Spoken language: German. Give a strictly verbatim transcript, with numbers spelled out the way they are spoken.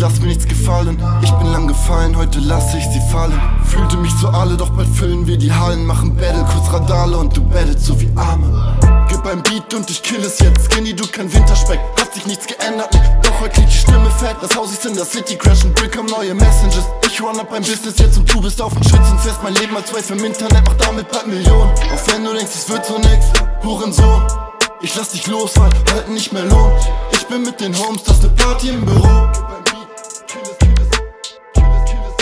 lass mir nichts gefallen. Ich bin lang gefallen, heute lasse ich sie fallen. Fühlte mich so alle, doch bald füllen wir die Hallen. Machen Battle, kurz Radale und du battest so wie Arme. Gib ein Beat und ich kill es jetzt. Skinny, du kein Winterspeck, hat sich nichts geändert, nee. Doch heute klingt die Stimme fett. Das Haus ist in der City, crashen, Brick neue Messages. Ich run up ein Business jetzt und du bist auf dem Schützenfest. Mein Leben als Wave im Internet, mach damit bald Millionen. Auch wenn du denkst, es wird so nix, Hurensohn. Ich lass dich los, weil halten nicht mehr lohnt. Ich bin mit den Homes, das ist ne Party im Büro.